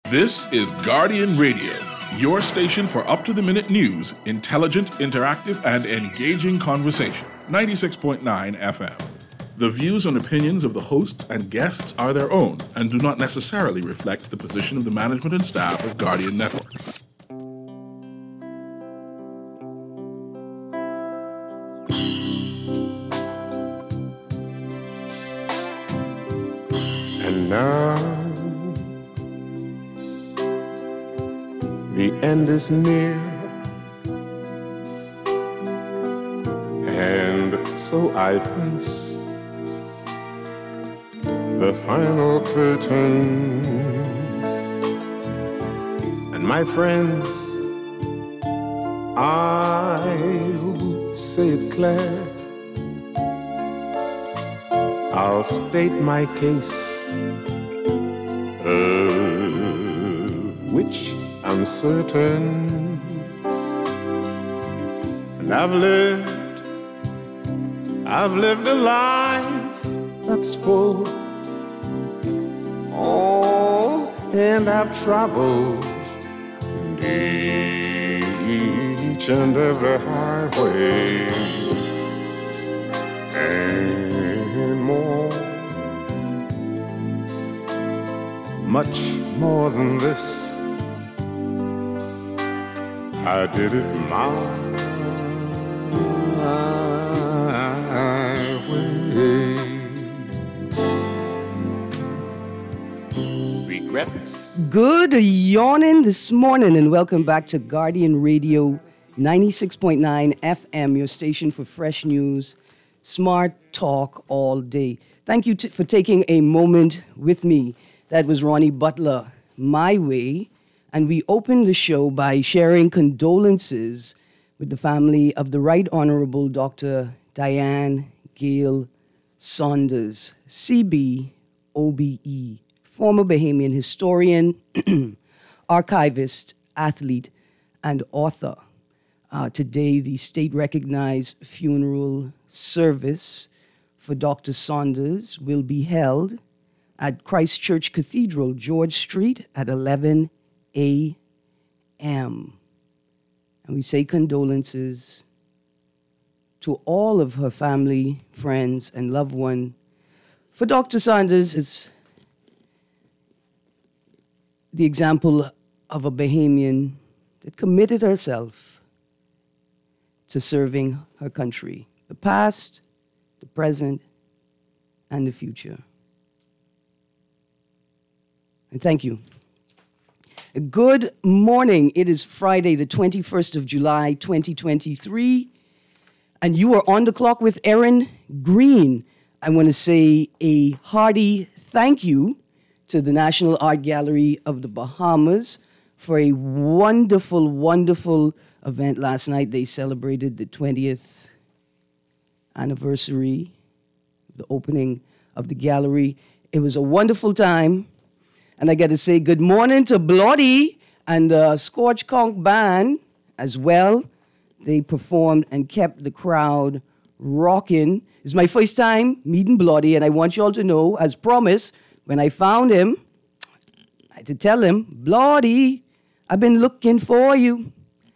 This is Guardian Radio, your station for up-to-the-minute news, intelligent, interactive, and engaging conversation. 96.9 FM. The views and opinions of the hosts and guests are their own and do not necessarily reflect the position of the management and staff of Guardian Network. And now the end is near, and so I face the final curtain. And my friends, I'll say it clear, I'll state my case, which I'm certain. And I've lived a life that's full. Oh, and I've traveled each and every highway and more, much more than this. I did it my way. Regrets. Good yawning this morning, and welcome back to Guardian Radio 96.9 FM, your station for fresh news, smart talk all day. Thank you for taking a moment with me. That was Ronnie Butler, My Way. And we opened the show by sharing condolences with the family of the Right Honorable Dr. Diane Gail Saunders, CB, OBE, former Bahamian historian, archivist, athlete, and author. Today, the state-recognized funeral service for Dr. Saunders will be held at Christ Church Cathedral, George Street, at 11 a.m. And we say condolences to all of her family, friends, and loved one. For Dr. Saunders is the example of a Bahamian that committed herself to serving her country, the past, the present, and the future. And thank you. Good morning. It is Friday, the 21st of July, 2023, and you are on the clock with Erin Green. I want to say a hearty thank you to the National Art Gallery of the Bahamas for a wonderful, wonderful event last night. They celebrated the 20th anniversary, the opening of the gallery. It was a wonderful time. And I got to say good morning to Bloody and the Scorch Conch Band as well. They performed and kept the crowd rocking. It's my first time meeting Bloody, and I want you all to know, as promised, when I found him, I had to tell him, Bloody, I've been looking for you.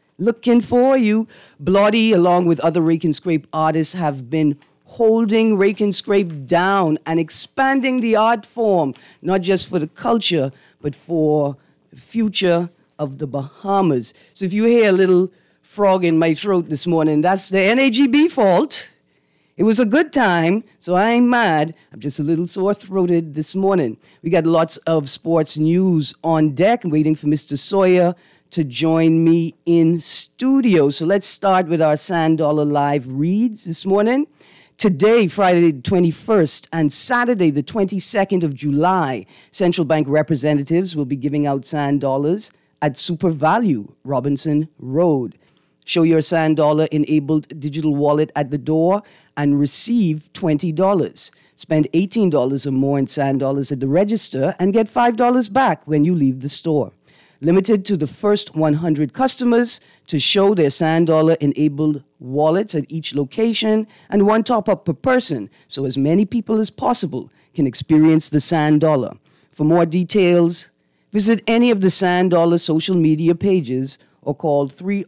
Bloody, along with other Rake and Scrape artists, have been holding Rake and Scrape down and expanding the art form, not just for the culture, but for the future of the Bahamas. So if you hear a little frog in my throat this morning, that's the NAGB fault. It was a good time, so I ain't mad. I'm just a little sore-throated this morning. We got lots of sports news on deck. I'm waiting for Mr. Sawyer to join me in studio. So let's start with our Sand Dollar Live reads this morning. Today, Friday the 21st, and Saturday the 22nd of July, central bank representatives will be giving out sand dollars at Super Value, Robinson Road. Show your sand dollar-enabled digital wallet at the door and receive $20. Spend $18 or more in sand dollars at the register and get $5 back when you leave the store. Limited to the first 100 customers to show their sand dollar-enabled wallets at each location, and one top-up per person, so as many people as possible can experience the sand dollar. For more details, Visit any of the Sand Dollar social media pages or call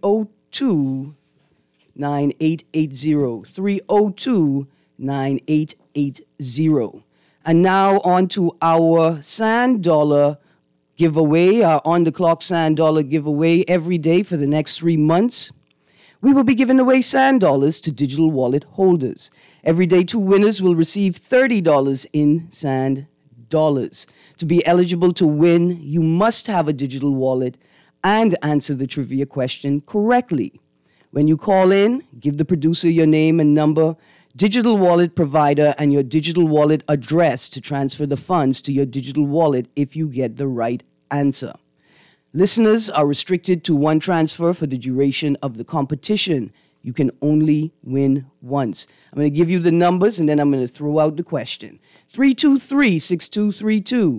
302-9880. 302-9880. And now on to our Sand Dollar giveaway, our on-the-clock Sand Dollar giveaway every day for the next 3 months. We will be giving away Sand Dollars to digital wallet holders. Every day, 2 winners will receive $30 in Sand Dollars. To be eligible to win, you must have a digital wallet and answer the trivia question correctly. When you call in, give the producer your name and number, digital wallet provider, and your digital wallet address to transfer the funds to your digital wallet if you get the right answer. Listeners are restricted to 1 transfer for the duration of the competition. You can only win once. I'm going to give you the numbers, and then I'm going to throw out the question. 323-6232,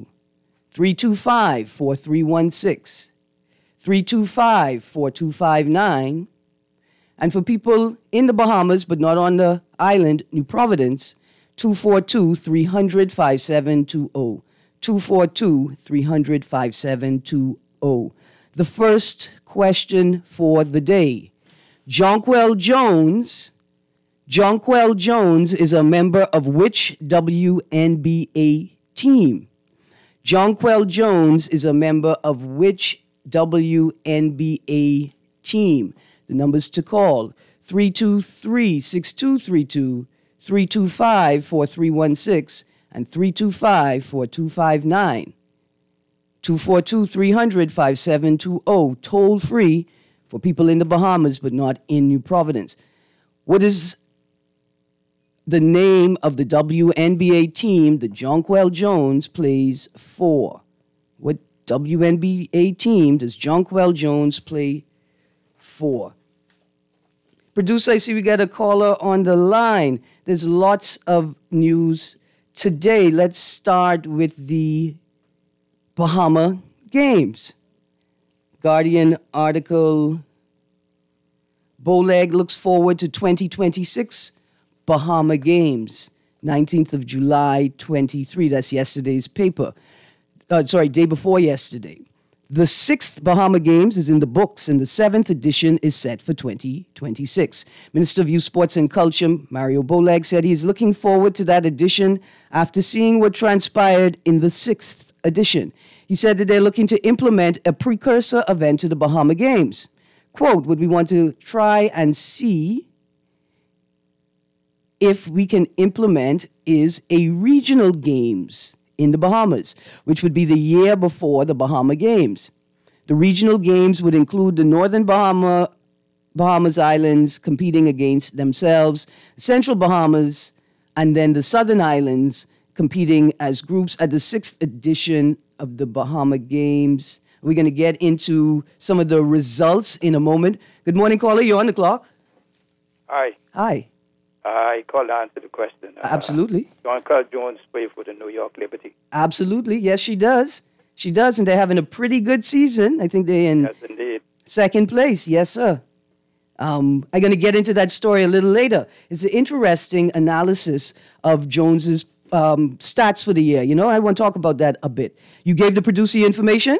325-4316, 325-4259, and for people in the Bahamas but not on the island, New Providence, 242-300-5720, 242-300-5720. The first question for the day. Jonquel Jones is a member of which WNBA team? Jonquel Jones is a member of which WNBA team? The numbers to call, 323-6232, 325-4316, and 325-4259. 242-300-5720, toll free for people in the Bahamas but not in New Providence. What is the name of the WNBA team that Jonquel Jones plays for? What WNBA team does Jonquel Jones play for? Producer, I see we got a caller on the line. There's lots of news today. Let's start with the Bahama Games. Guardian article, Boleg looks forward to 2026 Bahama Games, 19th of July, 23. That's yesterday's paper. Day before yesterday. The 6th Bahama Games is in the books, and the 7th edition is set for 2026. Minister of Youth, Sports and Culture, Mario Boleg, said he's looking forward to that edition after seeing what transpired in the 6th edition. He said that they're looking to implement a precursor event to the Bahama Games. Quote, what we want to try and see if we can implement is a regional games in the Bahamas, which would be the year before the Bahama Games. The regional games would include the Northern Bahamas Islands competing against themselves, Central Bahamas, and then the Southern Islands competing as groups at the 6th edition of the Bahama Games. We're going to get into some of the results in a moment. Good morning, caller. You're on the clock. Hi. Hi. I called to answer the question. Absolutely. Jonquel Jones plays for the New York Liberty. Absolutely. Yes, she does. She does, and they're having a pretty good season. I think they're in Yes, indeed. second place. Yes, sir. I'm going to get into that story a little later. It's an interesting analysis of Jones's stats for the year. You know, I want to talk about that a bit. You gave the producer your information?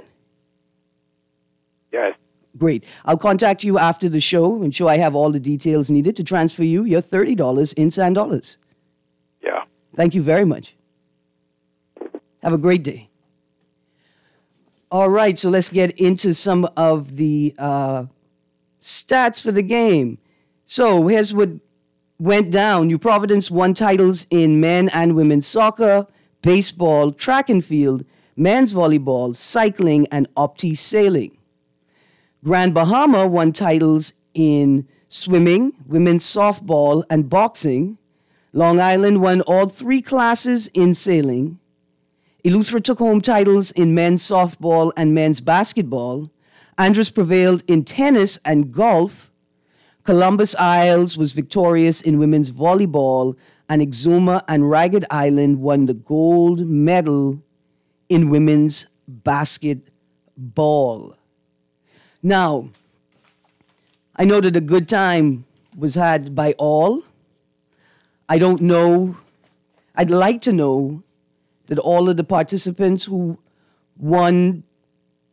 Yes. Great. I'll contact you after the show, ensure I have all the details needed to transfer you your $30 in Sand Dollars. Yeah. Thank you very much. Have a great day. All right, so let's get into some of the stats for the game. So here's what went down. New Providence won titles in men and women's soccer, baseball, track and field, men's volleyball, cycling, and opti sailing. Grand Bahama won titles in swimming, women's softball, and boxing. Long Island won all 3 classes in sailing. Eleuthera took home titles in men's softball and men's basketball. Andros prevailed in tennis and golf. Columbus Isles was victorious in women's volleyball, and Exuma and Ragged Island won the gold medal in women's basketball. Now, I know that a good time was had by all. I don't know. I'd like to know that all of the participants who won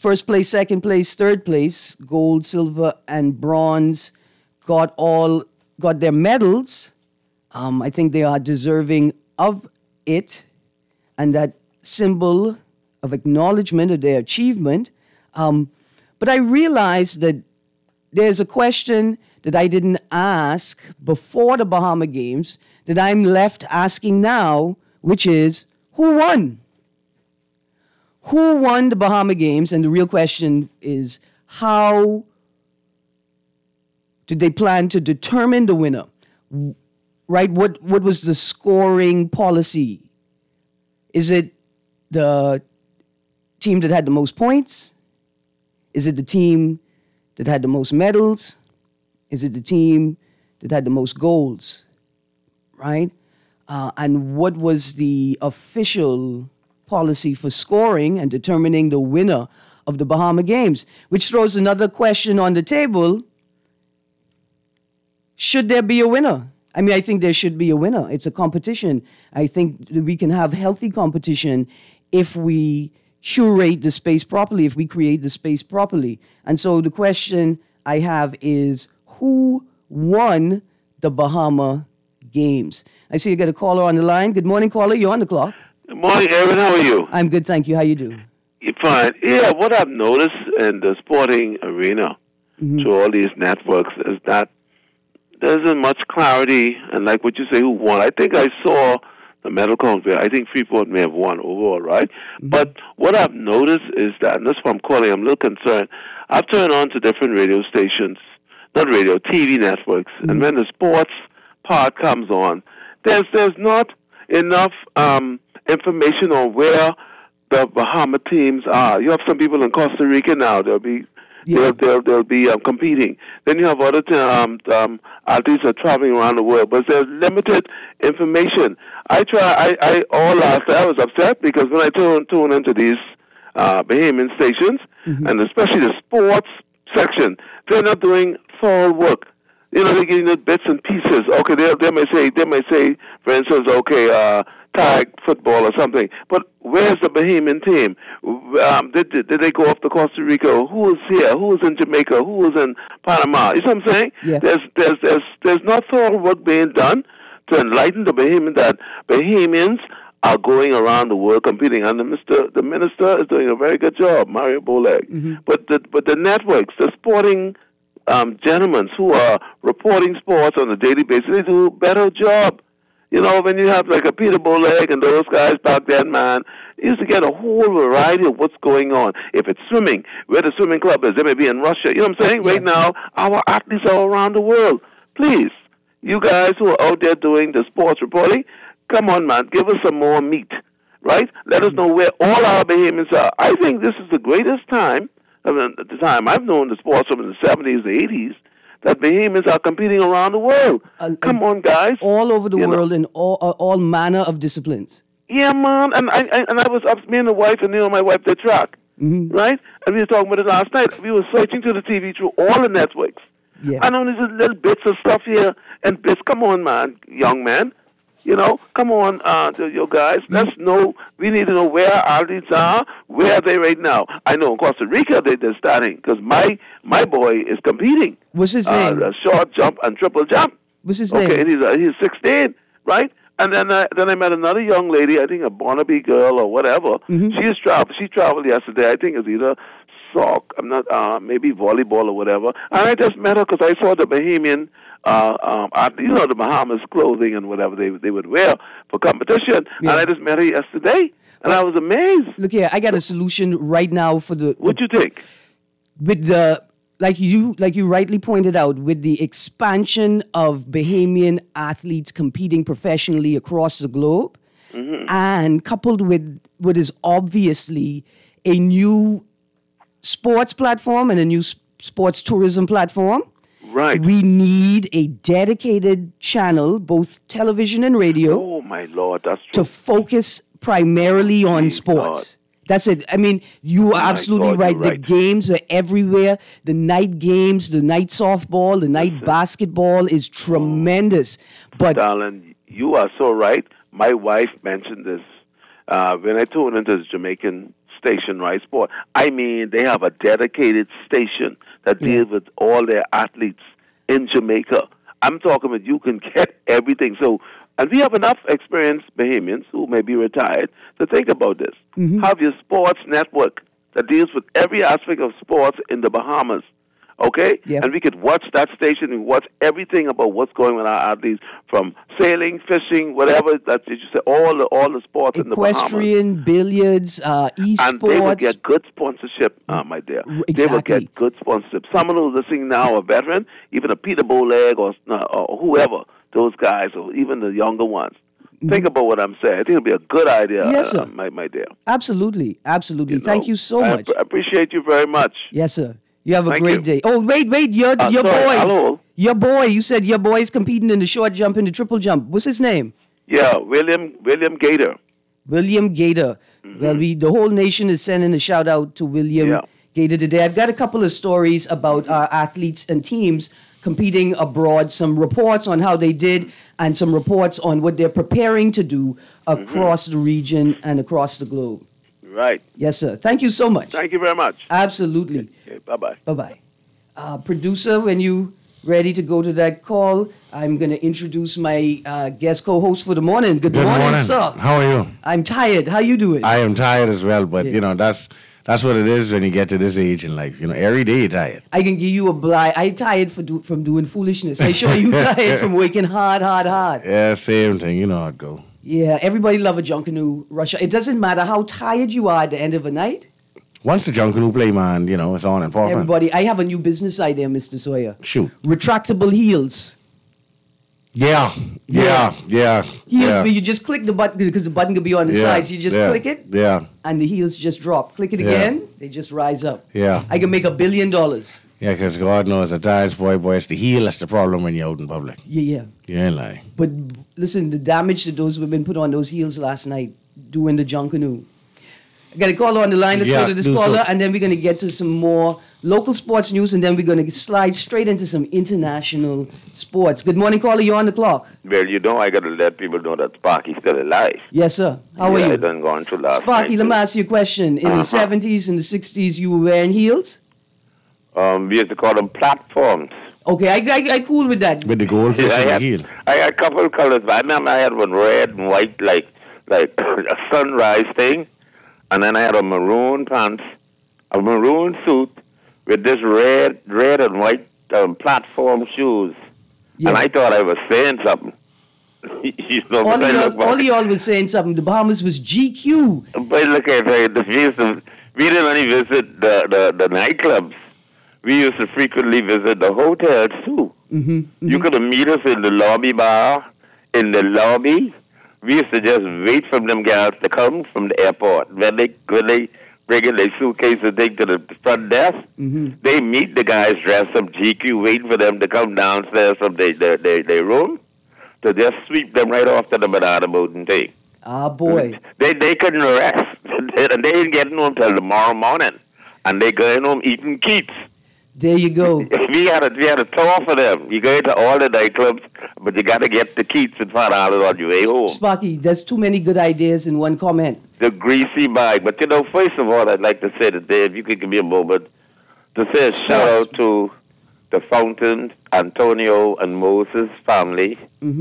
first place, second place, third place, gold, silver, and bronze, got their medals. I think they are deserving of it, and that symbol of acknowledgement of their achievement. But I realized that there's a question that I didn't ask before the Bahama Games that I'm left asking now, which is, who won? Who won the Bahama Games? And the real question is, how did they plan to determine the winner? Right? What was the scoring policy? Is it the team that had the most points? Is it the team that had the most medals? Is it the team that had the most goals? Right? And what was the official policy for scoring and determining the winner of the Bahama Games? Which throws another question on the table. Should there be a winner? I mean, I think there should be a winner. It's a competition. I think that we can have healthy competition if we curate the space properly, if we create the space properly. And so the question I have is, who won the Bahama Games? I see you got a caller on the line. Good morning, caller. You're on the clock. Good morning, Aaron. How are you? I'm good, thank you. How you do? You're fine. Yeah, what I've noticed in the sporting arena through all these networks is that there isn't much clarity, and like what you say, who won. I think I saw the medal count where I think Freeport may have won overall, right? But what I've noticed is that, and that's why I'm calling, I'm a little concerned. I've turned on to different radio stations, not radio, TV networks, and when the sports part comes on, there's not enough information on where the Bahama teams are. You have some people in Costa Rica now. They'll be competing. Then you have other athletes are traveling around the world, but there's limited information. All last night I was upset because when I tune into these Bahamian stations, and especially the sports section, they're not doing thorough work. You know, they're getting the bits and pieces. Okay, they may say, for instance, tag football or something. But where's the Bahamian team? Did they go off to Costa Rica? Who is here? Who is in Jamaica? Who is in Panama? You know what I'm saying? Yeah. There's not thorough work being done to enlighten the Bahamian that Bahamians are going around the world competing. And the minister is doing a very good job, Mario Boleg. But the networks, the sporting gentlemen who are reporting sports on a daily basis, they do a better job. You know, when you have like a Peter Boleg and those guys back then, man, you used to get a whole variety of what's going on. If it's swimming, where the swimming club is, they may be in Russia. You know what I'm saying? Right now, our athletes are around the world. Please, you guys who are out there doing the sports reporting, come on, man, give us some more meat, right? Let us know where all our Bahamians are. I think this is the greatest time, at the time I've known the sports from the 70s, the 80s, that Bahamians are competing around the world. Come on, guys. All over the world in all manner of disciplines. Yeah, man. And I was up, me and the wife, and my wife did track, right? And we were talking about it last night. We were searching through the TV through all the networks. Yeah. I know there's little bits of stuff here and bits. Come on, man, young man. You know, come on, you guys. Let's know. We need to know where our athletes are. Where are they right now? I know in Costa Rica they're starting because my boy is competing. What's his name? Short jump and triple jump. What's his name? Okay, and he's 16, right? And then I met another young lady, I think a Barnaby girl or whatever. She traveled yesterday. I think it's either maybe volleyball or whatever. And I just met her because I saw the Bahamian, the Bahamas clothing and whatever they would wear for competition. Yeah. And I just met her yesterday, and I was amazed. Look here, I got a solution right now for the... What'd you think? With the... Like you rightly pointed out, with the expansion of Bahamian athletes competing professionally across the globe, and coupled with what is obviously a new sports platform and a new sports tourism platform, right? We need a dedicated channel, both television and radio. Oh my Lord, that's true. To focus primarily on sports. God. That's it. I mean, you are absolutely right. The games are everywhere. The night games, the night softball, the night basketball is tremendous. But darling, you are so right. My wife mentioned this when I tuned into the Jamaican station, right? Sport. I mean, they have a dedicated station that deals with all their athletes in Jamaica. I'm talking about you can get everything. So, and we have enough experienced Bahamians who may be retired to think about this. Have your sports network that deals with every aspect of sports in the Bahamas. Okay? Yep. And we could watch that station and watch everything about what's going on with our athletes, from sailing, fishing, whatever that you say, all the sports in the Bahamas. Equestrian, billiards, esports. And they will get good sponsorship, my dear. Exactly. They will get good sponsorship. Some of those listening now are veteran, even a Peter Bowleg or whoever, those guys, or even the younger ones. Think about what I'm saying. I think it'll be a good idea, Yes, sir. my dear. Absolutely. Absolutely. You know, Thank you so much. I appreciate you very much. Yes, sir. You have a Thank great you. day. Oh, wait, your Sorry, boy. hello. Your boy. You said your boy is competing in the short jump and the triple jump. What's his name? Yeah, William Gator. William Gator. Well, the whole nation is sending a shout out to William Yeah. Gator today. I've got a couple of stories about our athletes and teams competing abroad, some reports on how they did, and some reports on what they're preparing to do across the region and across the globe. Right. Yes, sir. Thank you so much. Thank you very much. Absolutely. Okay, bye-bye. Bye-bye. Producer, when you ready to go to that call, I'm going to introduce my guest co-host for the morning. Good morning, sir. How are you? I'm tired. How you doing? I am tired as well, but that's what it is when you get to this age in life. Every day you're tired. I can give you a blind. I'm tired from doing foolishness. I sure you tired from working hard. Yeah, same thing. You know how it go. Yeah, everybody love a Junkanoo Russia. It doesn't matter how tired you are at the end of the night. Once the Junkanoo play, man, it's on and popping. Everybody, I have a new business idea, Mr. Sawyer. Shoot. Retractable heels. Yeah. Heels where you just click the button because the button could be on the sides. You just click it. Yeah. And the heels just drop. Click it again, they just rise up. Yeah. I can make $1 billion. Yeah, because God knows at times, boy, it's the heel that's the problem when you're out in public. Yeah. You ain't lying. But listen, the damage that those women put on those heels last night doing the Junkanoo. I got a caller on the line. Let's go to this caller, and then we're going to get to some more local sports news, and then we're going to slide straight into some international sports. Good morning, caller. You're on the clock. Well, I got to let people know that Sparky's still alive. Yes, sir. How are you? I done gone through last Sparky, night, let me ask you a question. In the 70s and the 60s, you were wearing heels? We used to call them platforms. Okay, I cool with that. With the goldfish and the heel. I had a couple of colors. I remember I had one red and white, like a sunrise thing. And then I had a maroon pants, a maroon suit with this red and white platform shoes. Yeah. And I thought I was saying something. All y'all was saying something. The Bahamas was GQ. But look at it. We didn't only visit the nightclubs. We used to frequently visit the hotels, too. You could meet us in the lobby bar, in the lobby. We used to just wait for them guys to come from the airport. When they bring in their suitcase and take to the front desk, they meet the guys dressed up GQ, waiting for them to come downstairs from their room to just sweep them right off to the banana boat and take. Ah, boy. They couldn't rest. And they didn't get home till tomorrow morning. And they going home eating Keats. There you go. We had a tour for them. You go into all the nightclubs, but you got to get the Keats and $5 on your way home. Sparky, there's too many good ideas in one comment. The greasy bag. But, first of all, I'd like to say today, if you could give me a moment, to say a shout out to the Fountain, Antonio, and Moses family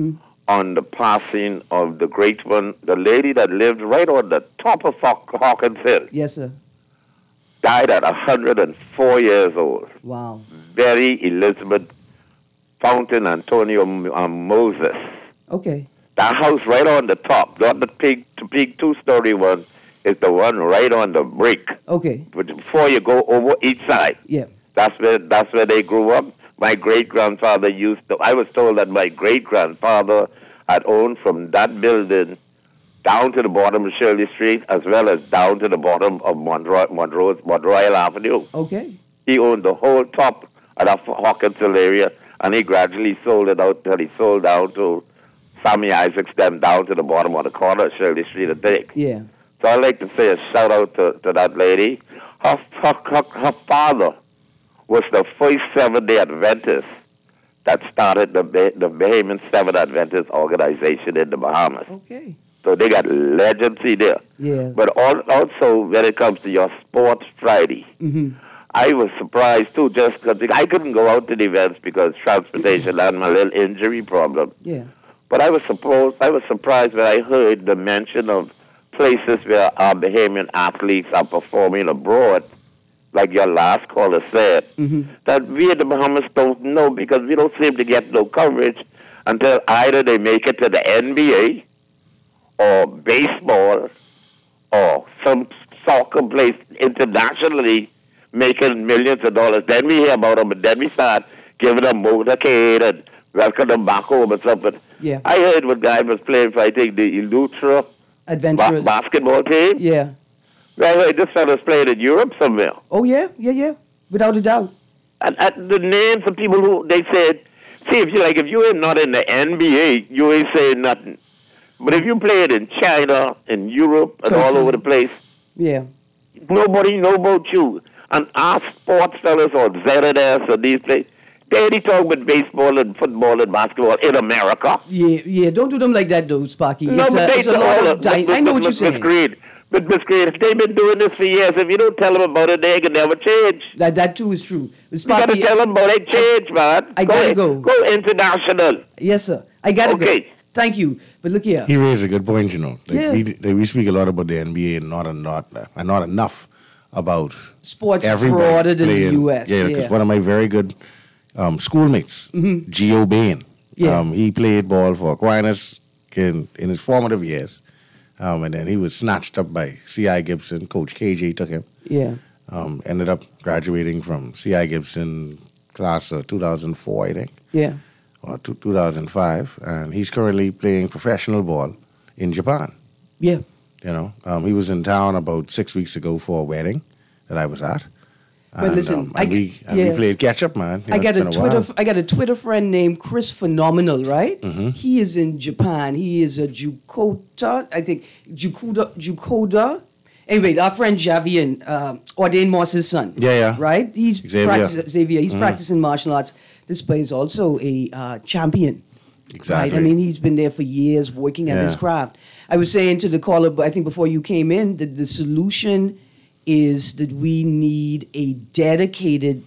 on the passing of the great one, the lady that lived right on the top of Hawkins Hill. Yes, sir. Died at 104 years old. Wow. Mary Elizabeth Fountain Antonio Moses. Okay. That house right on the top, not the big two-story one, is the one right on the brick. Okay. But before you go over each side. Yeah. That's where they grew up. My great-grandfather I was told that my great-grandfather had owned from that building down to the bottom of Shirley Street, as well as down to the bottom of Monroyal Avenue. Okay. He owned the whole top of that Hawkins Hill area, and he gradually sold it out till he sold down to Sammy Isaacs, then down to the bottom of the corner of Shirley Street, I think. Yeah. So I'd like to say a shout-out to that lady. Her father was the first Seventh-day Adventist that started the Bahamian Seventh Adventist organization in the Bahamas. Okay. So they got legends there. Yeah. But also, when it comes to your Sports Friday, I was surprised, too, just because I couldn't go out to the events because transportation and my little injury problem. Yeah. But I was surprised when I heard the mention of places where our Bahamian athletes are performing abroad, like your last caller said, that we in the Bahamas don't know because we don't seem to get no coverage until either they make it to the NBA or baseball or some soccer place internationally making millions of dollars. Then we hear about them, and then we start giving them motorcade and welcome them back home or something. Yeah. I heard one guy was playing for, I think, the Eleuthera Adventurers. basketball team. Yeah. Well, I heard this fella's playing in Europe somewhere. Oh, yeah. Without a doubt. And the names of people who they said, see, if you ain't not in the NBA, you ain't saying nothing. But if you play it in China, in Europe, and all over the place, Yeah. nobody know about you. And our sports fellas or ZNS or these places, they only talk about baseball and football and basketball in America. Yeah. Don't do them like that, though, Sparky. No, It's but a lot of I know what you're Miss saying. Green, but Miss Green, if they've been doing this for years, if you don't tell them about it, they can never change. That too is true. But You got to Sparky, tell them about it, change, man. I gotta go. Go international. Yes, sir. I gotta go. Okay. Thank you. But look here. He raised a good point, you know. Like Yeah. we speak a lot about the NBA and not enough about Sports everybody broader than the playing. U.S. Yeah, because one of my very good schoolmates, Gio Bain, Yeah. he played ball for Aquinas in his formative years. And then he was snatched up by C.I. Gibson. Coach KJ took him. Yeah. Ended up graduating from C.I. Gibson class of 2004, I think. Yeah. Or 2005, and he's currently playing professional ball in Japan. Yeah. You know, he was in town about 6 weeks ago for a wedding that I was at. But listen, we played catch up, man. You know, I got it's been a while. I got a Twitter friend named Chris Phenomenal, right? Mm-hmm. He is in Japan. He is a Jukota, I think Jukoda. Anyway, our friend Javian, Ordain Moss's son. Yeah. Right? He's Xavier. Xavier. He's practicing martial arts. This player is also a champion. Exactly. Right? I mean, he's been there for years working at his craft. I was saying to the caller, I think before you came in, that the solution is that we need a dedicated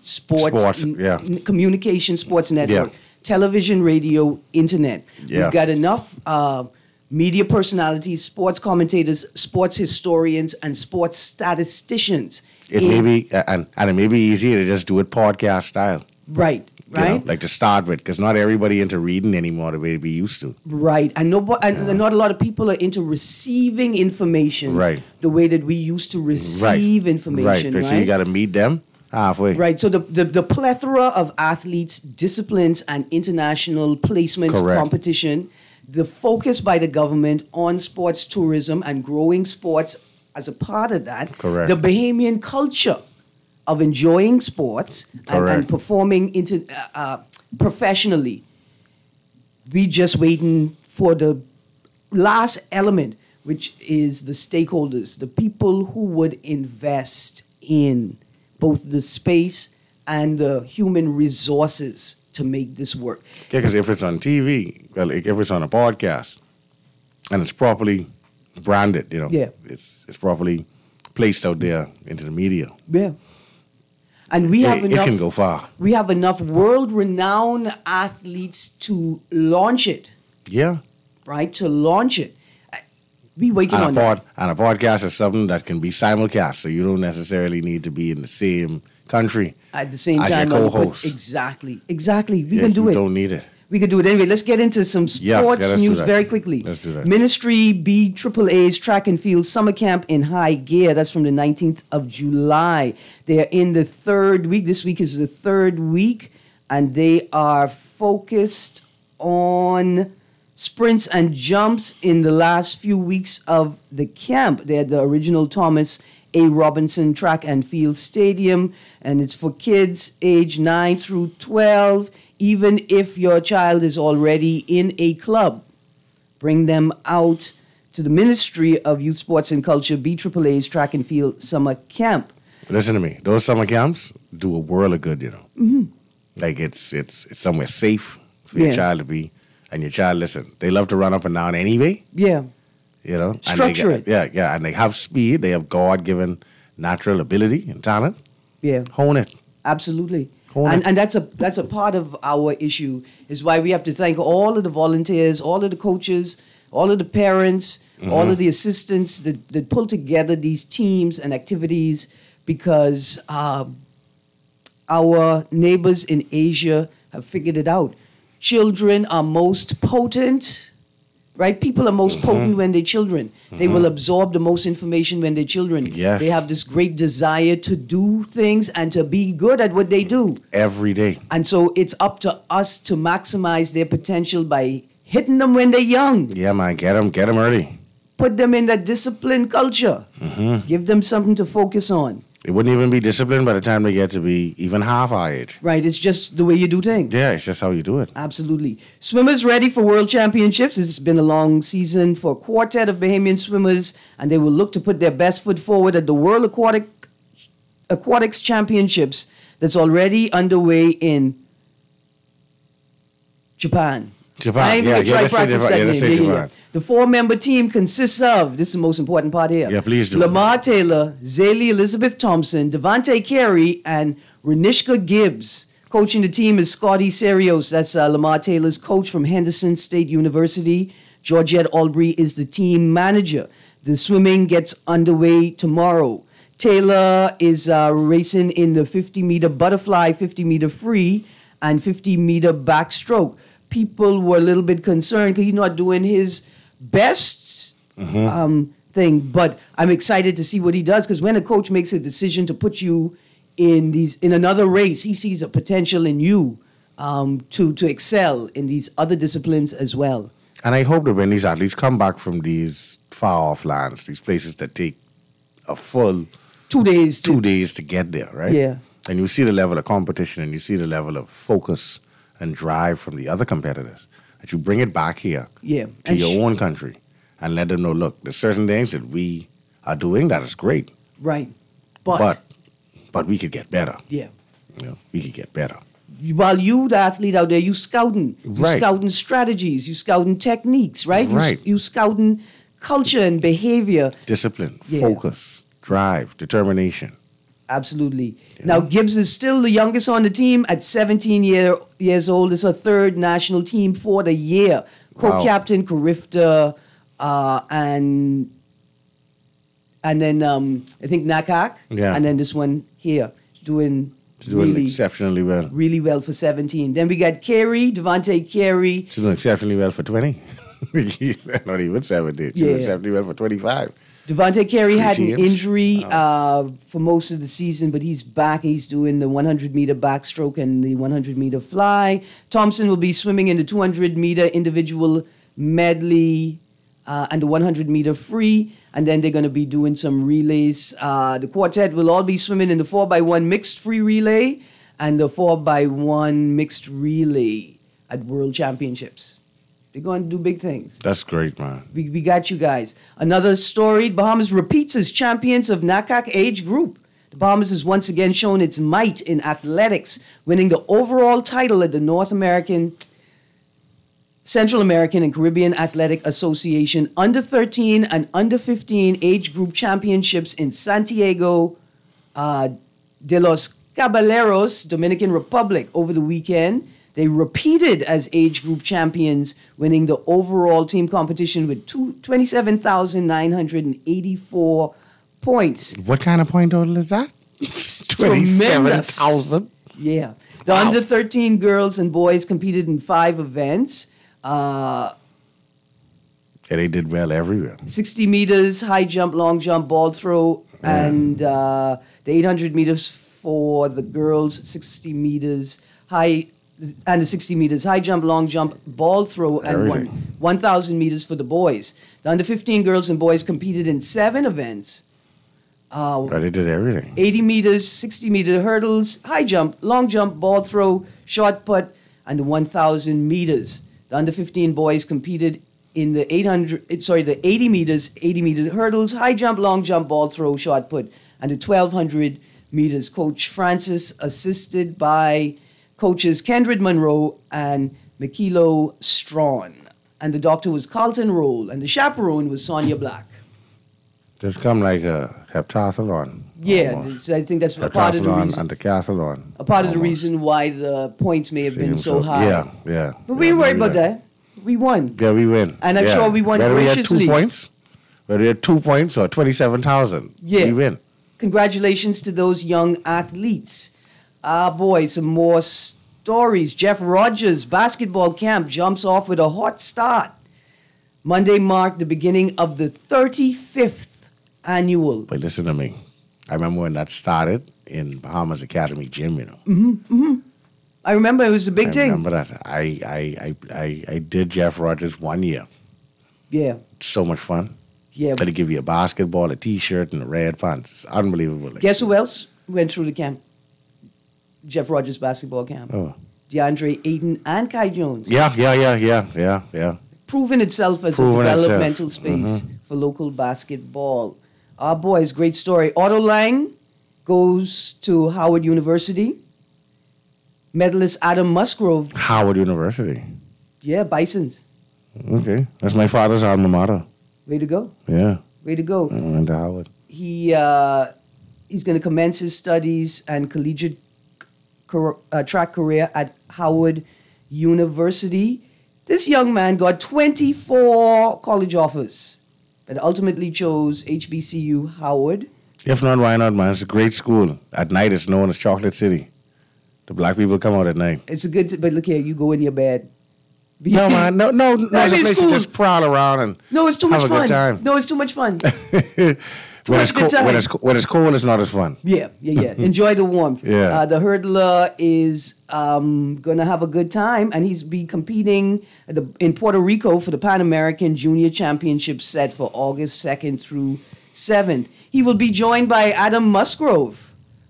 communication sports network, television, radio, internet. Yeah. We've got enough media personalities, sports commentators, sports historians, and sports statisticians. It may be, and it may be easier to just do it podcast style. Right. You know, like to start with, because not everybody into reading anymore the way we used to. Right, and not a lot of people are into receiving information. Right. The way that we used to receive information. Right. So you got to meet them halfway. Right. So the plethora of athletes, disciplines, and international placements, competition, the focus by the government on sports tourism and growing sports as a part of that. Correct. The Bahamian culture of enjoying sports and performing professionally. We just waiting for the last element, which is the stakeholders, the people who would invest in both the space and the human resources to make this work. Yeah, because if it's on TV, well, if it's on a podcast, and it's properly branded, you know, it's properly placed out there into the media. Yeah. And we have enough. It can go far. We have enough world-renowned athletes to launch it. Yeah. Right? To launch it. We waiting on that. And a podcast is something that can be simulcast, so you don't necessarily need to be in the same country at the same as time. your co-host. Exactly. We can do it. You don't need it. We can do it. Anyway, let's get into some sports news very quickly. Let's do that. Ministry BAA's track and field summer camp in high gear. That's from the 19th of July. They're in the third week. This week is the third week. And they are focused on sprints and jumps in the last few weeks of the camp. They're at the original Thomas A. Robinson Track and Field Stadium. And it's for kids age 9 through 12. Even if your child is already in a club, bring them out to the Ministry of Youth, Sports and Culture, BAA's Track and Field Summer Camp. Listen to me. Those summer camps do a world of good, you know. Mm-hmm. Like it's somewhere safe for your child to be. And your child, listen, they love to run up and down anyway. Yeah. you know. Structure it. Yeah, and they have speed. They have God-given natural ability and talent. Yeah. Hone it. Absolutely. Hone it. And that's a part of our issue, is why we have to thank all of the volunteers, all of the coaches, all of the parents, all of the assistants that pull together these teams and activities, because our neighbors in Asia have figured it out. Children are most potent, right? People are most potent when they're children. They will absorb the most information when they're children. Yes. They have this great desire to do things and to be good at what they do. Every day. And so it's up to us to maximize their potential by hitting them when they're young. Yeah, man, get them early. Put them in that disciplined culture. Give them something to focus on. It wouldn't even be disciplined by the time they get to be even half our age. Right, it's just the way you do things. Yeah, it's just how you do it. Absolutely. Swimmers ready for World Championships. It's been a long season for a quartet of Bahamian swimmers, and they will look to put their best foot forward at the World Aquatics Championships that's already underway in Japan. Japan, let's say Japan. The 4-member team consists of, this is the most important part here. Yeah, please do. Lamar Taylor, Zaylee Elizabeth Thompson, Devontae Carey, and Renishka Gibbs. Coaching the team is Scotty Serios. That's Lamar Taylor's coach from Henderson State University. Georgette Albury is the team manager. The swimming gets underway tomorrow. Taylor is racing in the 50-meter butterfly, 50-meter free, and 50-meter backstroke. People were a little bit concerned because he's not doing his best thing. But I'm excited to see what he does, because when a coach makes a decision to put you in another race, he sees a potential in you to excel in these other disciplines as well. And I hope that when these athletes come back from these far-off lands, these places that take a full 2 days to get there, right? Yeah. And you see the level of competition and you see the level of focus and drive from the other competitors, that you bring it back here to your own country and let them know, look, there's certain things that we are doing that is great. Right. But we could get better. Yeah. You know, we could get better. While you, the athlete out there, you scouting. You Right. scouting strategies. You scouting techniques, right? Right. You scouting culture and behavior. Discipline, Yeah. focus, drive, determination. Absolutely. Now, Gibbs is still the youngest on the team at 17 years old. It's her third national team for the year. Co-captain Karifta and then I think Nakak. Yeah. And then this one here doing Exceptionally well. really well for 17. Then we got Carey, Devontae Carey. She's doing exceptionally well for 20. Not even 17. She's doing exceptionally well for 25. Devontae Carey 3 had an teams. injury for most of the season, but he's back. He's doing the 100-meter backstroke and the 100-meter fly. Thompson will be swimming in the 200-meter individual medley and the 100-meter free. And then they're going to be doing some relays. The quartet will all be swimming in the 4x1 mixed free relay and the 4x1 mixed relay at World Championships. They're going to do big things. That's great, man. We got you guys. Another story, Bahamas repeats as champions of NACAC age group. The Bahamas has once again shown its might in athletics, winning the overall title at the North American, Central American and Caribbean Athletic Association Under 13 and Under 15 age group championships in Santiago de los Caballeros, Dominican Republic over the weekend. They repeated as age group champions, winning the overall team competition with 27,984 points. What kind of point total is that? 27,000? Yeah. The under 13 girls and boys competed in 5 events. Yeah, they did well everywhere. 60 meters, high jump, long jump, ball throw, and the 800 meters for the girls, 60 meters, and the 60 meters high jump, long jump, ball throw, and 1,000 meters for the boys. The under 15 girls and boys competed in 7 events. They did everything. 80 meters, 60 meter hurdles, high jump, long jump, ball throw, shot put, and the 1,000 meters. The under 15 boys competed in the 80 meters, 80 meter hurdles, high jump, long jump, ball throw, shot put, and the 1,200 meters. Coach Francis, assisted by coaches Kendrick Monroe and Mikilo Strawn. and the doctor was Carlton Roll, and the chaperone was Sonia Black. It's come like a heptathlon. Yeah, almost. I think that's a part of the reason. And decathlon. A part of the reason why the points may have been so high. Yeah. But we worry about that. We won. Yeah, we win. And I'm sure we won graciously. Whether we had 2 points or 27,000, we win. Congratulations to those young athletes. Boy, some more stories. Jeff Rogers' basketball camp jumps off with a hot start. Monday marked the beginning of the 35th annual. But listen to me. I remember when that started in Bahamas Academy Gym, you know. I remember it was a big thing. I remember that. I did Jeff Rogers 1 year. Yeah. So much fun. Yeah. They give you a basketball, a T-shirt, and a red pants. It's unbelievable. Guess who else went through the camp? Jeff Rogers basketball camp. Oh. DeAndre Ayton and Kai Jones. Yeah. Proven itself as a developmental space for local basketball. Our boys, great story. Otto Lang goes to Howard University. Medalist Adam Musgrove. Howard University. Yeah, Bisons. Okay. That's my father's alma mater. Way to go. Yeah. Way to go. I went to Howard. He's going to commence his studies and collegiate track career at Howard University. This young man got 24 college offers, but ultimately chose HBCU Howard. If not, why not, man? It's a great school. At night, it's known as Chocolate City. The black people come out at night. It's a good, but look here, you go in your bed. No, man, no. It's a place to just prowl around and it's too much have a fun. good time. No, it's too much fun. When it's cold, it's not as fun. Yeah. Enjoy the warmth. Yeah. The hurdler is going to have a good time, and he's be competing in Puerto Rico for the Pan American Junior Championship set for August 2nd through 7th. He will be joined by Adam Musgrove,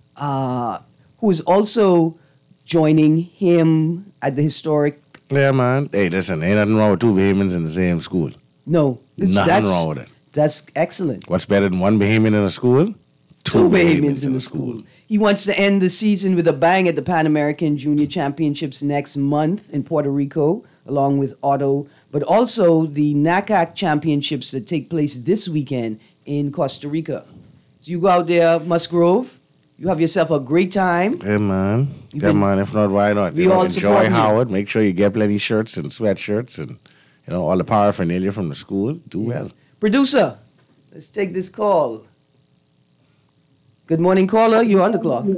who is also joining him at the historic. Yeah, man. Hey, listen, ain't nothing wrong with two Bahamians in the same school. No. Nothing wrong with it. That's excellent. What's better than one Bahamian in a school? Two Bahamians in the school. He wants to end the season with a bang at the Pan American Junior Championships next month in Puerto Rico, along with Otto, but also the NACAC Championships that take place this weekend in Costa Rica. So you go out there, Musgrove. You have yourself a great time. Hey, man. Come on. If not, why not? We all enjoy Howard. Make sure you get plenty shirts and sweatshirts and, all the paraphernalia from the school. Do well. Producer, let's take this call. Good morning, caller. You're on the clock.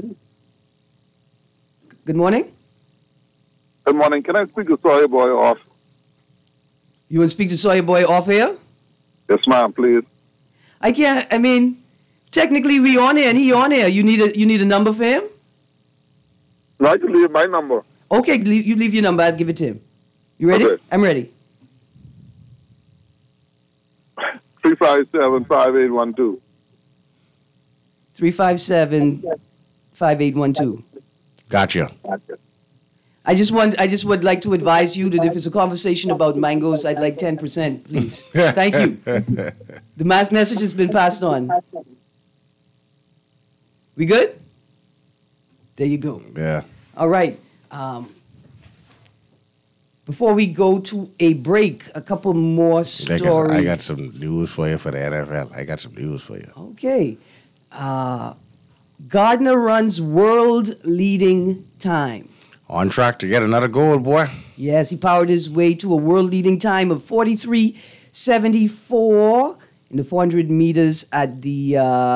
Good morning. Good morning. Can I speak to Sawyer Boy off? You want to speak to Sawyer Boy off air? Yes, ma'am, please. I can't. I mean, technically we on air and he on air. You need a number for him? No, I can leave my number. Okay, you leave your number. I'll give it to him. You ready? Okay. I'm ready. 357-5812. 357-5812. Gotcha. I just would like to advise you that if it's a conversation about mangoes, I'd like 10%, please. Thank you. The message has been passed on. We good? There you go. Yeah. All right. Before we go to a break, a couple more stories. I got some news for you for the NFL. I got some news for you. Okay. Gardner runs world-leading time. On track to get another gold, boy. Yes, he powered his way to a world-leading time of 43.74 in the 400 meters at the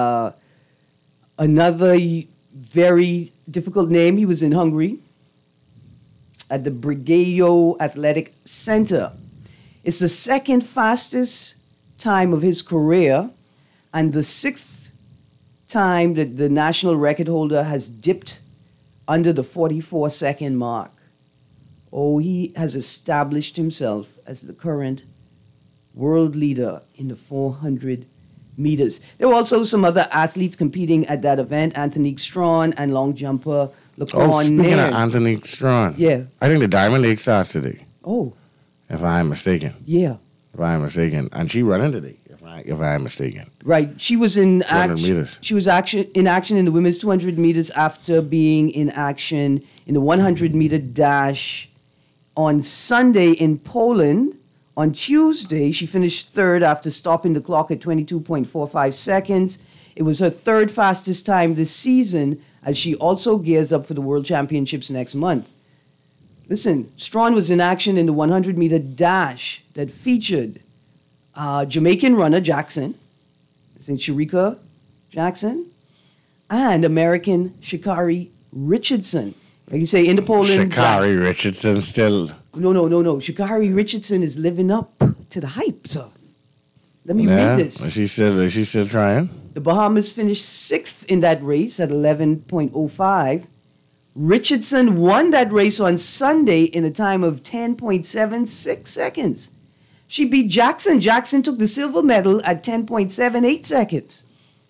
another very difficult name. He was in Hungary at the Brigadio Athletic Center. It's the second fastest time of his career and the sixth time that the national record holder has dipped under the 44-second mark. Oh, he has established himself as the current world leader in the 400 meters. There were also some other athletes competing at that event, Anthony Strawn and long jumper Laquan speaking Nairn. of Anthony Strawn, Yeah. I think the Diamond League starts today, Oh, if I'm mistaken. yeah. If I'm mistaken. And she running today, if I'm mistaken. Right. She was in 200 action. meters. She was in action in the women's 200 meters after being in action in the 100-meter dash on Sunday in Poland, On Tuesday, she finished third after stopping the clock at 22.45 seconds. It was her third fastest time this season as she also gears up for the World Championships next month. Listen, Strawn was in action in the 100-meter dash that featured Jamaican runner Jackson, St. Sharika Jackson, and American Sha'Carri Richardson. Like you say, in the Poland. Sha'Carri Richardson still. No. Sha'Carri Richardson is living up to the hype, sir. Let me read this. Is she still trying? The Bahamas finished 6th in that race at 11.05. Richardson won that race on Sunday in a time of 10.76 seconds. She beat Jackson. Jackson took the silver medal at 10.78 seconds.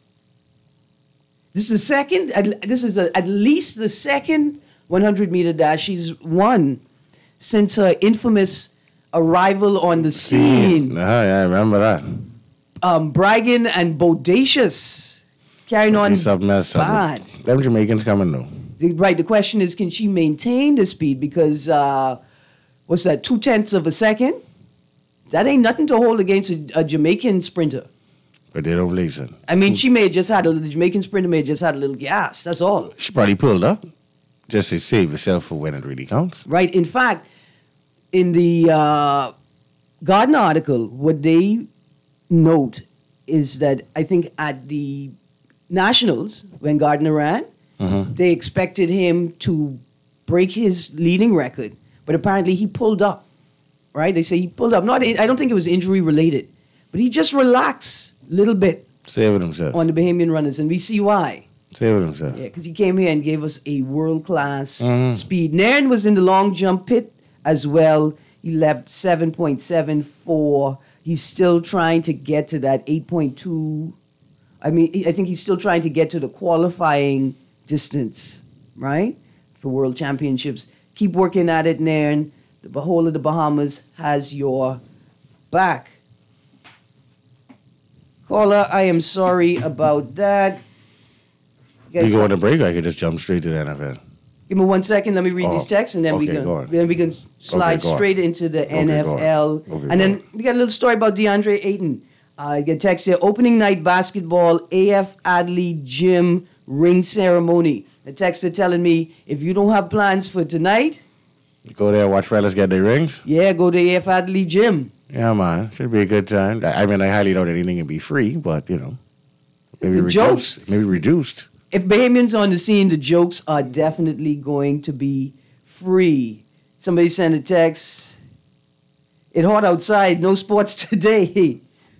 This is at least the second 100-meter dash she's won since her infamous arrival on the scene. Yeah, I remember that. Bragging and bodacious, carrying on bad. Them Jamaicans coming though. Right, the question is, can she maintain the speed? Because, what's that, 0.2 of a second? That ain't nothing to hold against a Jamaican sprinter. But they don't listen. I mean, the Jamaican sprinter may have just had a little gas, that's all. She probably pulled up just to save herself for when it really counts. Right, in fact, in the Gardner article, what they note is that I think at the Nationals, when Gardner ran, they expected him to break his leading record, but apparently he pulled up, right? They say he pulled up. I don't think it was injury related, but he just relaxed a little bit. Saving himself. On the Bahamian runners, and we see why. Saving himself. Yeah, because he came here and gave us a world-class speed. Nairn was in the long jump pit as well. He left 7.74. He's still trying to get to that 8.2. I mean, I think he's still trying to get to the qualifying distance, right, for World Championships. Keep working at it, Nairn. The whole of the Bahamas has your back. Caller, I am sorry about that. You go on a break, or I could just jump straight to the NFL. Give me 1 second. Let me read these texts, and then we can slide straight into the NFL. And then we got a little story about DeAndre Ayton. I get a text here. Opening night basketball, AF Adley Gym ring ceremony. The texter telling me, if you don't have plans for tonight, you go there, watch fellas get their rings. Yeah, go to AF Adley Gym. Yeah, man, should be a good time. I mean, I highly doubt anything can be free, but maybe reduced. Jokes. Maybe reduced. If Bahamians on the scene, the jokes are definitely going to be free. Somebody sent a text. It's hot outside. No sports today.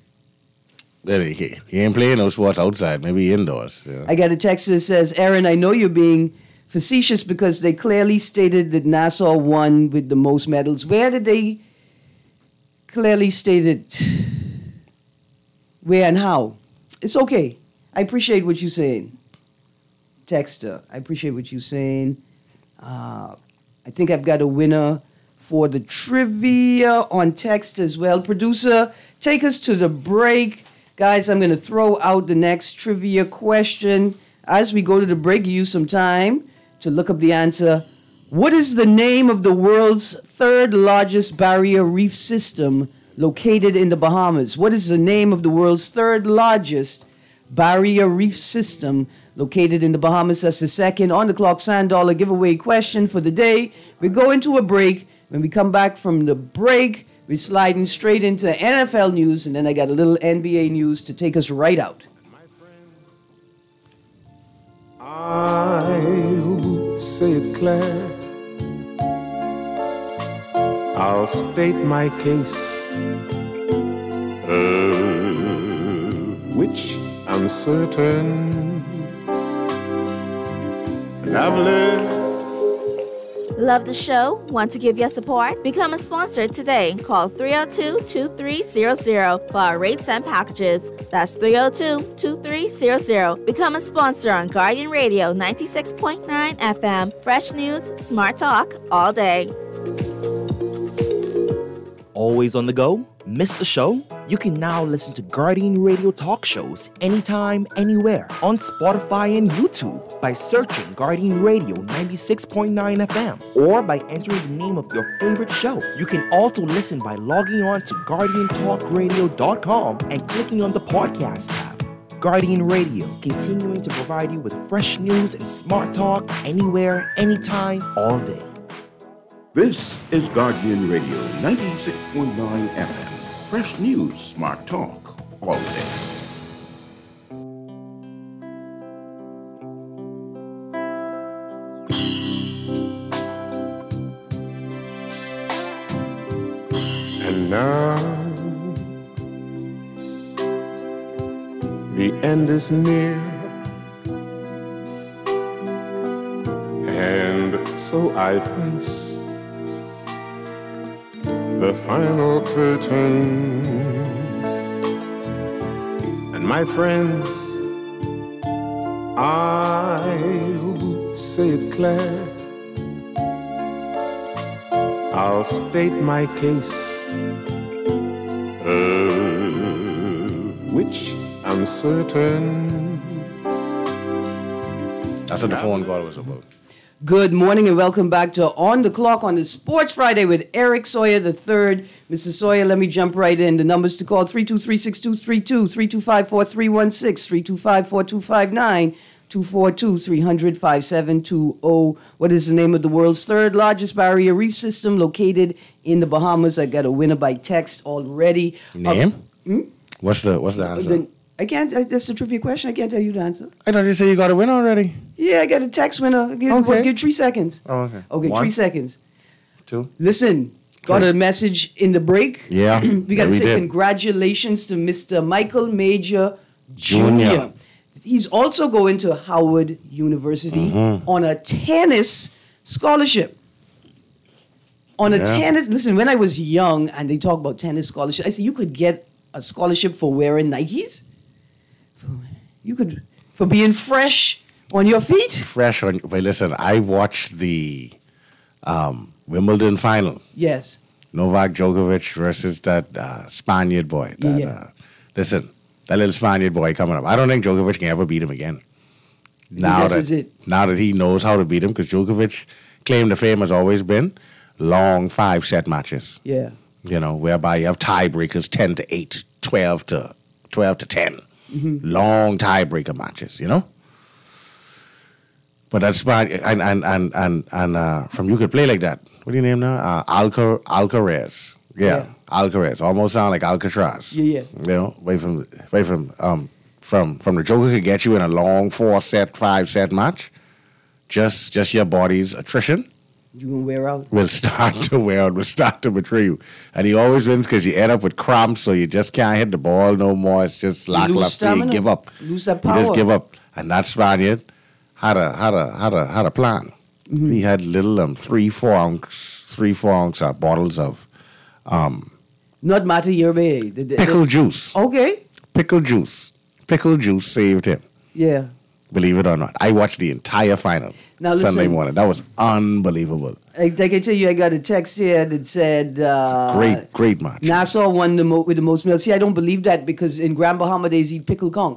He ain't playing no sports outside. Maybe indoors. Yeah. I got a text that says, Aaron, I know you're being facetious because they clearly stated that Nassau won with the most medals. Where did they clearly state it? Where and how? It's okay. I appreciate what you're saying. Texter, I appreciate what you're saying. I think I've got a winner for the trivia on text as well. Producer, take us to the break. Guys, I'm going to throw out the next trivia question. As we go to the break, use some time to look up the answer. What is the name of the world's third largest barrier reef system located in the Bahamas? What is the name of the world's third largest barrier reef system located in the Bahamas? That's the second on the clock $100 giveaway question for the day. We go into a break. When we come back from the break, we're sliding straight into NFL news, and then I got a little NBA news to take us right out. I'll say it clear. I'll state my case, which I'm certain, and I've lived. Love the show? Want to give your support? Become a sponsor today. Call 302-2300 for our rates and packages. That's 302-2300. Become a sponsor on Guardian Radio 96.9 FM. Fresh news, smart talk, all day. Always on the go? Missed the show? You can now listen to Guardian Radio talk shows anytime, anywhere on Spotify and YouTube by searching Guardian Radio 96.9 FM or by entering the name of your favorite show. You can also listen by logging on to GuardianTalkRadio.com and clicking on the podcast tab. Guardian Radio, continuing to provide you with fresh news and smart talk anywhere, anytime, all day. This is Guardian Radio 96.9 FM. Fresh news, smart talk, all day. And now the end is near, and so I face the final curtain. And my friends, I'll say it clear, I'll state my case, which I'm certain. That's what the phone call was about. Good morning and welcome back to On the Clock on the Sports Friday with Eric Sawyer III. Mr. Sawyer, let me jump right in. The numbers to call 323-6232, 325-4316, 325-4259, 242-300-5720. What is the name of the world's third largest barrier reef system located in the Bahamas? I got a winner by text already. Name? What's the answer? I can't. That's a trivia question. I can't tell you the answer. I thought you said you got a win already. Yeah, I got a text winner. Give 3 seconds. Oh, okay. Okay, 1, 3 seconds. 2. Listen, got a message in the break. Yeah. We got to say congratulations to Mr. Michael Major Jr. He's also going to Howard University on a tennis scholarship. Listen, when I was young and they talk about tennis scholarship, I said you could get a scholarship for wearing Nikes. For being fresh on your feet. Fresh on. But listen, I watched the Wimbledon final. Yes. Novak Djokovic versus that Spaniard boy. Listen, that little Spaniard boy coming up. I don't think Djokovic can ever beat him again. Now that he knows how to beat him, because Djokovic claim to fame has always been long 5-set matches. Yeah. You know, whereby you have tiebreakers 10-8, 12-10. Long tiebreaker matches, you know? But that's bad. And from you could play like that. What do you name now? Alcaraz. Yeah, Alcaraz. Almost sound like Alcatraz. Yeah. You know, from the Joker could get you in a long 4-set, 5-set match. Just your body's attrition. You gonna wear out? Will start to wear out. Will start to betray you. And he always wins because you end up with cramps, so you just can't hit the ball no more. It's just lackluster. You give up. Lose that power. You just give up. And that Spaniard had a plan. He had little 3-4 ounce bottles of not mata yerbe. Pickle juice. Okay. Pickle juice. Pickle juice saved him. Yeah. Believe it or not. I watched the entire final Sunday morning. That was unbelievable. I can tell you, I got a text here that said... great match. Nassau won with the most medals. See, I don't believe that because in Grand Bahama days, eat pickle conch.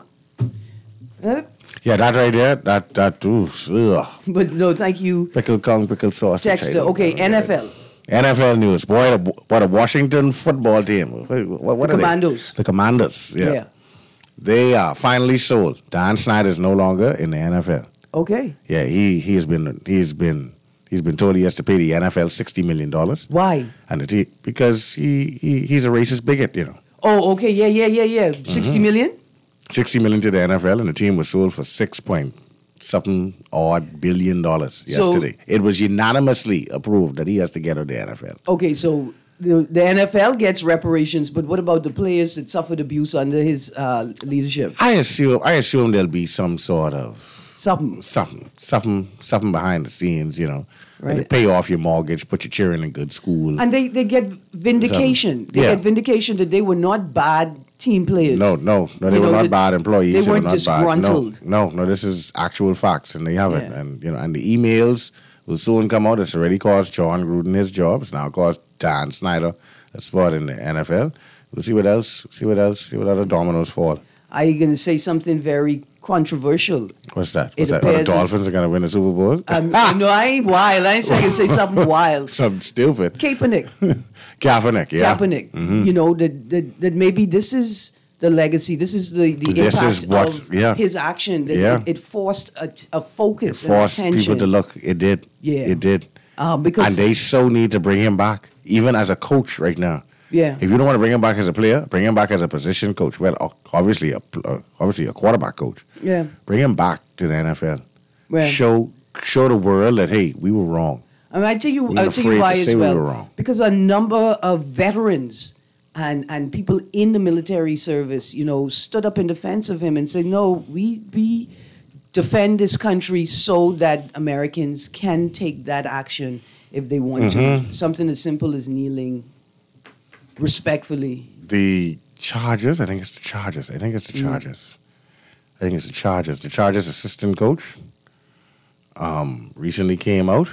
Yeah, that right there, that too. But no, thank you. Pickle conch, pickle sauce. Texter. Okay, NFL. NFL news. Boy, what a Washington football team. What the Commandos. The Commanders, yeah. They are finally sold. Dan Snyder is no longer in the NFL. Okay. Yeah, he's been told he has to pay the NFL $60 million. Why? And because he's a racist bigot, you know. Oh, okay, yeah. 60 million? 60 million to the NFL, and the team was sold for $6.something odd billion yesterday. It was unanimously approved that he has to get out of the NFL. Okay, so the NFL gets reparations, but what about the players that suffered abuse under his leadership? I assume there'll be some sort of something behind the scenes, you know. Right. To pay off your mortgage, put your children in good school. And they get vindication. They get vindication that they were not bad team players. No, they were not bad employees. They weren't disgruntled. No, this is actual facts, and they have it. And and the emails will soon come out. It's already cost John Gruden his job. It's now cost Dan Snyder a spot in the NFL. We'll see what else. See what other dominoes fall. Are you going to say something very controversial? What's that? What's that? The Dolphins are going to win the Super Bowl? No, I ain't wild. I ain't saying say something wild. Something stupid. Kaepernick. Kaepernick, yeah. Kaepernick. You know, that maybe this is the legacy. This is the this impact is what, of his action. That it forced a focus. It forced and attention. people to look. It did. Yeah. It did. Because and they so need to bring him back, even as a coach right now. Yeah. If you don't want to bring him back as a player, bring him back as a position coach. Well, obviously a quarterback coach. Yeah. Bring him back to the NFL. Well, show the world that, hey, we were wrong. I mean, I'll tell you why as well. We were wrong. Because a number of veterans and people in the military service, you know, stood up in defense of him and said, no, we defend this country so that Americans can take that action if they want to. Something as simple as kneeling respectfully. The Chargers, I think it's the Chargers. The Chargers assistant coach recently came out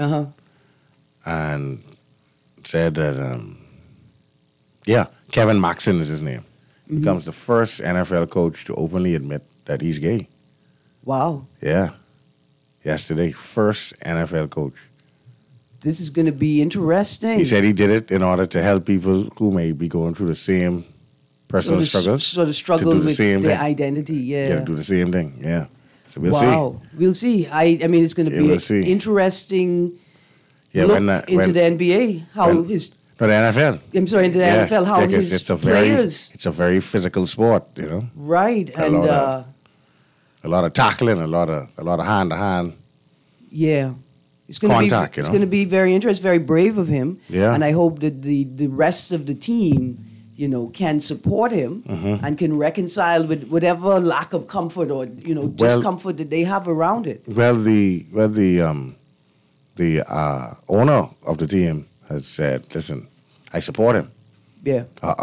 and said that, Kevin Maxson is his name. Becomes the first NFL coach to openly admit that he's gay. Wow. Yeah. Yesterday, first NFL coach. This is going to be interesting. He said he did it in order to help people who may be going through the same personal struggles. Sort of struggle with their identity, Yeah, do the same thing, yeah. So we'll see. Wow. We'll see. I mean, it's going to be an interesting look into the NBA. The NFL. I'm sorry, into the NFL. How his players. It's a very physical sport, you know. Right. And a lot of tackling, a lot of hand-to-hand. Yeah. It's going to be very interesting, very brave of him. Yeah. And I hope that the rest of the team, you know, can support him and can reconcile with whatever lack of comfort or, you know, discomfort that they have around it. Well, the owner of the team has said, listen, I support him. Yeah.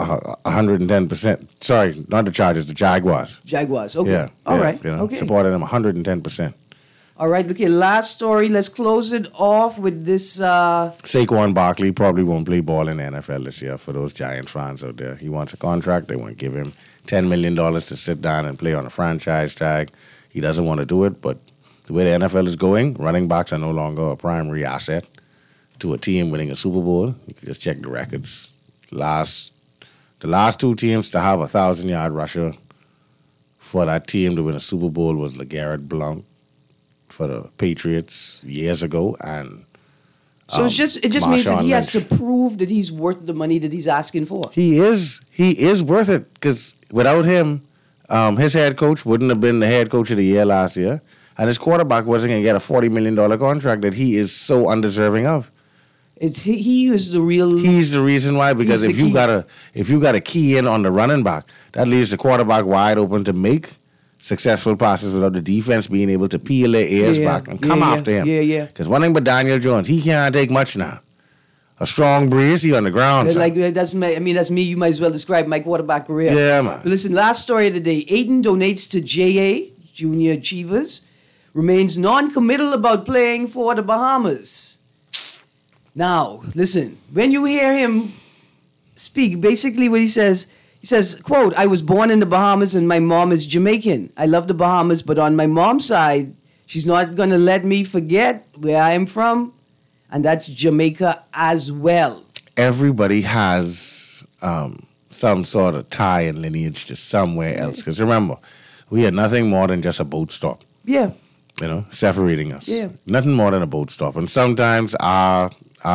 110%. Sorry, not the Chargers, the Jaguars. Jaguars, okay. Yeah. All right. You know, okay. Supported him 110%. All right, okay, last story. Let's close it off with this. Saquon Barkley probably won't play ball in the NFL this year for those Giants fans out there. He wants a contract. They want to give him $10 million to sit down and play on a franchise tag. He doesn't want to do it, but the way the NFL is going, running backs are no longer a primary asset to a team winning a Super Bowl. You can just check the records. The last two teams to have a 1,000-yard rusher for that team to win a Super Bowl was LeGarrette Blount for the Patriots years ago, and so it just means that he has to prove that he's worth the money that he's asking for. He is worth it, because without him, his head coach wouldn't have been the head coach of the year last year, and his quarterback wasn't going to get a $40 million contract that he is so undeserving of. He is the real. He's the reason why, because if you got a key in on the running back, that leaves the quarterback wide open to make successful passes without the defense being able to peel their ears back and come after him. Yeah. Because one thing about Daniel Jones, he can't take much now. A strong breeze, he on the ground. That's me. You might as well describe my quarterback career. Yeah, man. But listen, last story of the day. Aiden donates to JA, Junior Achievers, remains non-committal about playing for the Bahamas. Now, listen, when you hear him speak, basically what he says, quote, I was born in the Bahamas and my mom is Jamaican. I love the Bahamas, but on my mom's side, she's not going to let me forget where I'm from, and that's Jamaica as well. Everybody has some sort of tie and lineage to somewhere else. Because remember, we had nothing more than just a boat stop. Yeah. You know, separating us. Yeah. Nothing more than a boat stop. And sometimes our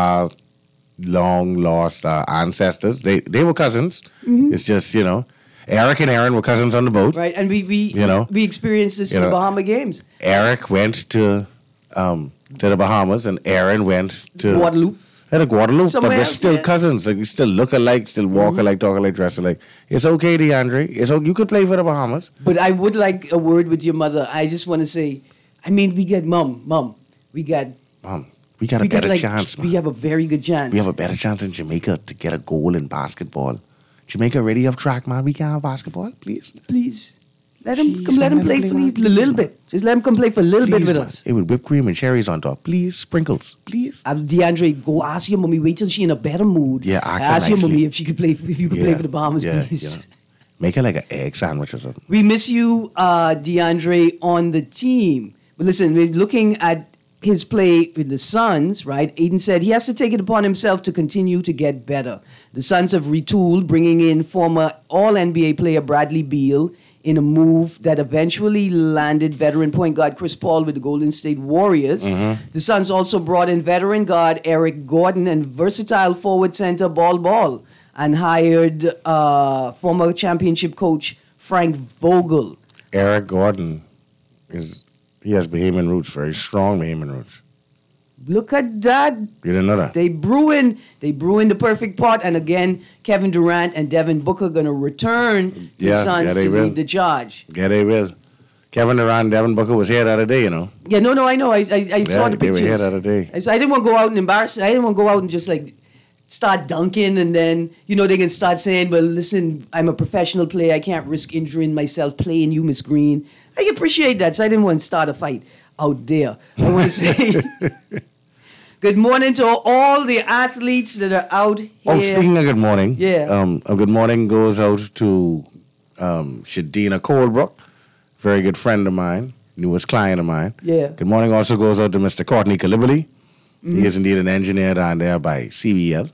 long-lost ancestors, they were cousins. Mm-hmm. It's just, you know, Eric and Aaron were cousins on the boat. Right, and we experienced this in the Bahama Games. Eric went to the Bahamas, and Aaron went to Guadeloupe. But we're still cousins. Like, we still look alike, still walk alike, talk alike, dress alike. It's okay, DeAndre. You could play for the Bahamas. But I would like a word with your mother. I just want to say, I mean, we got Mom. We got a better chance, man. We have a very good chance. We have a better chance in Jamaica to get a goal in basketball. Jamaica ready of track, man. We can have basketball, please. Please. Let him play for a little bit. Just let him come play for a little bit with us. Hey, with whipped cream and cherries on top. Please, sprinkles. Please. DeAndre, go ask your mommy. Wait till she's in a better mood. Yeah, ask your mommy if you could play for the Bahamas, please. Make her like an egg sandwich or something. We miss you, DeAndre, on the team. But listen, we're looking at his play with the Suns, right? Aiden said he has to take it upon himself to continue to get better. The Suns have retooled, bringing in former All-NBA player Bradley Beal in a move that eventually landed veteran point guard Chris Paul with the Golden State Warriors. Mm-hmm. The Suns also brought in veteran guard Eric Gordon and versatile forward center Ball and hired former championship coach Frank Vogel. Eric Gordon he has Bahamian roots, very strong Bahamian roots. Look at that. You didn't know that? They brewing the perfect pot. And again, Kevin Durant and Devin Booker are going to return to the Suns to lead the charge. Yeah, they will. Kevin Durant and Devin Booker was here the other day, you know. Yeah, no, I know. I saw the pictures. They were here the other day. I didn't want to go out and embarrass. I didn't want to go out and just like start dunking and then, they can start saying, well, listen, I'm a professional player. I can't risk injuring myself playing you, Miss Green. I appreciate that. So I didn't want to start a fight out there. I want to say... Good morning to all the athletes that are out here. Oh, speaking of good morning. Yeah. A good morning goes out to Shadina Colebrook, very good friend of mine, newest client of mine. Yeah. Good morning also goes out to Mr. Courtney Calibali. Mm-hmm. He is indeed an engineer down there by CBL.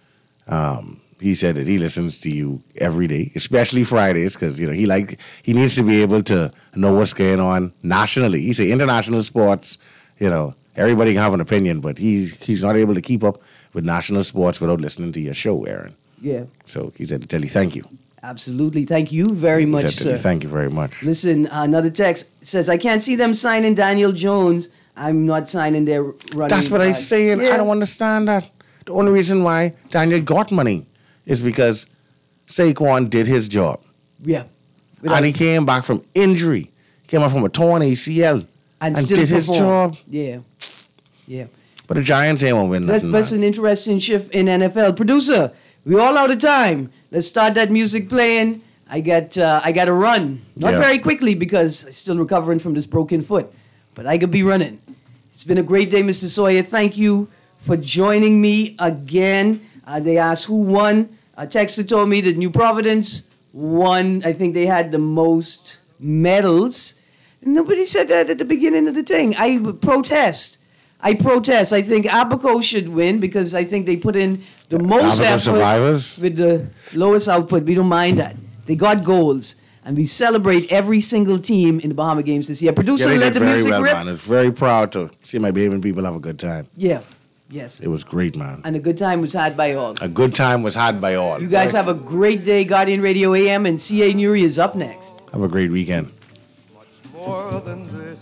He said that he listens to you every day, especially Fridays, because he needs to be able to know what's going on nationally. He said international sports, everybody can have an opinion, but he's not able to keep up with national sports without listening to your show, Aaron. Yeah. So he said to tell you thank you. Absolutely. Thank you very much, sir. Thank you very much. Listen, another text says, I can't see them signing Daniel Jones. I'm not signing their running That's what I'm saying. Yeah. I don't understand that. The only reason why Daniel got money is because Saquon did his job. Yeah. And he came back from injury. He came back from a torn ACL. And did his job. Yeah. Yeah. But the Giants ain't won't win nothing. That's an interesting shift in NFL. Producer, we're all out of time. Let's start that music playing. I got to run. Not very quickly because I'm still recovering from this broken foot. But I could be running. It's been a great day, Mr. Sawyer. Thank you for joining me again. They asked who won. A texter told me that New Providence won. I think they had the most medals. Nobody said that at the beginning of the thing. I protest. I think Abaco should win because I think they put in the most effort survivors with the lowest output. We don't mind that. They got goals. And we celebrate every single team in the Bahama Games this year. Producer, let the music rip. Man. It's very proud to see my Bahamian people have a good time. Yeah. Yes. It was great, man. And a good time was had by all. A good time was had by all. You guys have a great day. Guardian Radio AM and CA Nuri is up next. Have a great weekend. More than this,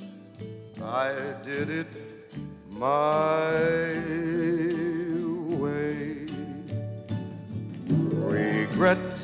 I did it my way. Regret